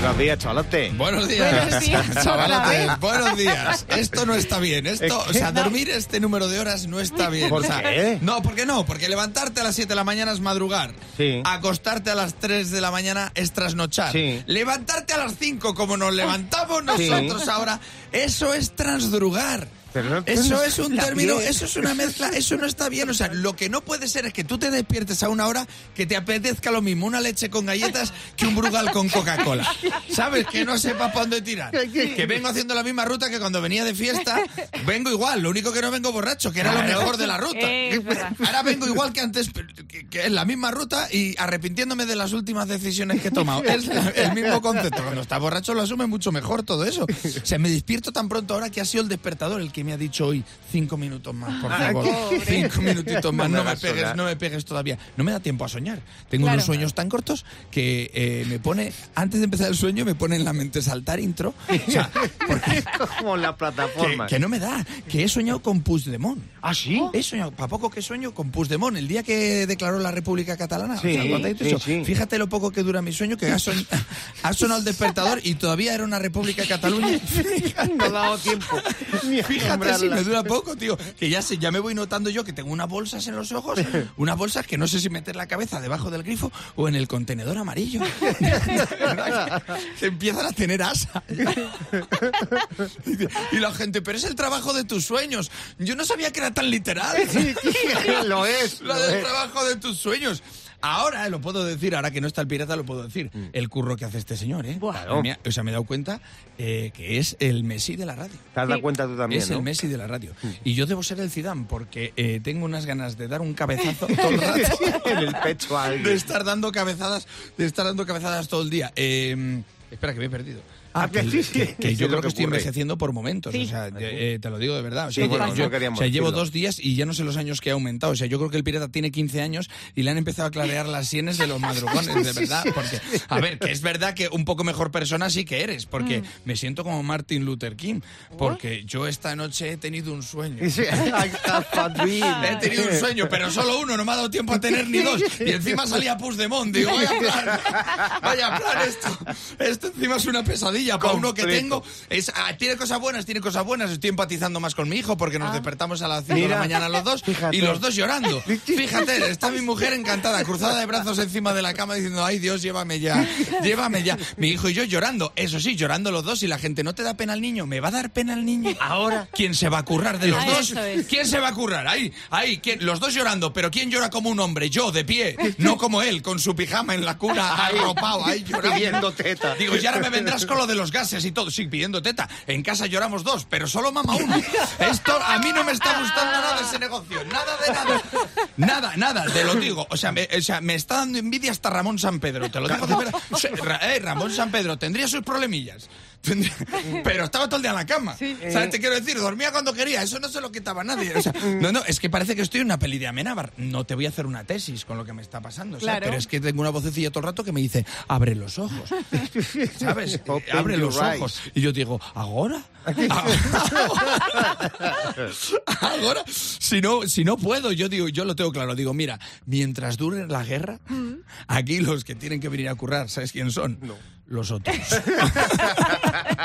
Buenos días, chavalote. Buenos días, chavalote. Buenos días. Esto no está bien. Dormir este número de horas no está bien. ¿Por qué? No, ¿por qué no? Porque levantarte a las 7 de la mañana es madrugar. Sí. Acostarte a las 3 de la mañana es trasnochar. Sí. Levantarte a las 5 como nos levantamos nosotros ahora, eso es transdrugar. Eso es un término, eso es una mezcla, eso no está bien. O sea, lo que no puede ser es que tú te despiertes a una hora que te apetezca lo mismo una leche con galletas que un Brugal con Coca-Cola. ¿Sabes? Que no sepas para dónde tirar. Que vengo haciendo la misma ruta que cuando venía de fiesta, vengo igual. Lo único que no vengo borracho, que era lo mejor de la ruta. Ahora vengo igual que antes, que es la misma ruta y arrepintiéndome de las últimas decisiones que he tomado. Es el mismo concepto. Cuando estás borracho lo asume mucho mejor todo eso. O sea, me despierto tan pronto ahora que ha sido el despertador el que me ha dicho hoy 5 minutos más, por favor. 5 minutitos más, no me pegues todavía. No me da tiempo a soñar. Tengo unos sueños tan cortos que me pone, antes de empezar el sueño, me pone en la mente saltar intro. O sea, porque, como la plataforma. Que no me da, que he soñado con Puigdemont. ¿Ah, sí? He soñado, para poco que sueño con Puigdemont, el día que declaró la República Catalana. Sí, o sea, eso, sí. Fíjate lo poco que dura mi sueño, que ha sonado el despertador y todavía era una República Cataluña. No ha dado tiempo. Fíjate si me dura poco, tío. Que ya me voy notando yo que tengo unas bolsas en los ojos, unas bolsas que no sé si meter la cabeza debajo del grifo o en el contenedor amarillo. Se empiezan a tener asa. Y la gente, pero es el trabajo de tus sueños. Yo no sabía que era tan literal. Lo es. Lo del trabajo de tus sueños. Ahora, lo puedo decir, ahora que no está el pirata, lo puedo decir. El curro que hace este señor, ¿eh? Claro. Me he dado cuenta que es el Messi de la radio. ¿Te has dado cuenta tú también, Es no? el Messi de la radio. Y yo debo ser el Zidane, porque tengo unas ganas de dar un cabezazo todo el rato. En el pecho a alguien. De estar dando cabezadas todo el día. Espera, que me he perdido. Que yo creo que estoy envejeciendo por momentos. O sea, te lo digo de verdad. O sea, llevo 2 días y ya no sé los años que he aumentado. O sea, yo creo que el pirata tiene 15 años y le han empezado a clarear las sienes de los madrugones, de verdad. Porque, a ver, que es verdad que un poco mejor persona sí que eres, porque me siento como Martin Luther King. Porque yo esta noche he tenido un sueño. He tenido un sueño, pero solo uno, no me ha dado tiempo a tener ni 2. Y encima salía Puigdemont. Digo, vaya plan esto encima es una pesadilla. Para uno que tengo, tiene cosas buenas. Estoy empatizando más con mi hijo porque nos despertamos a las 5 de la mañana los dos. Fíjate. Y los dos llorando. Fíjate, está mi mujer encantada, cruzada de brazos encima de la cama diciendo, ay Dios, llévame ya. Mi hijo y yo llorando, eso sí, llorando los dos. Y la gente, ¿no te da pena el niño? ¿Me va a dar pena el niño? Ahora, ¿quién se va a currar de los dos? ¿Quién se va a currar? Ahí, ¿quién? Los dos llorando, pero ¿quién llora como un hombre? Yo, de pie, no como él, con su pijama en la cuna, arropado, ahí llorando. Pidiendo teta. Digo, y ahora me vendrás con lo de los gases y todo. Sí, pidiendo teta. En casa lloramos 2, pero solo mama 1. Esto a mí no me está gustando nada ese negocio. Nada, te lo digo. O sea, me está dando envidia hasta Ramón San Pedro. Te lo digo de verdad. Ramón San Pedro tendría sus problemillas. Pero estaba todo el día en la cama. ¿Sabes? Te quiero decir, dormía cuando quería. Eso no se lo quitaba nadie. O sea, no, es que parece que estoy en una peli de Amenábar. No te voy a hacer una tesis con lo que me está pasando. ¿Sabes? Pero es que tengo una vocecilla todo el rato que me dice, abre los ojos. ¿Sabes? Abre los ojos. Y yo digo, ¿ahora? Ahora, si no puedo, yo lo tengo claro. Digo, mira, mientras dure la guerra, aquí los que tienen que venir a currar, ¿sabes quién son? No. Los otros.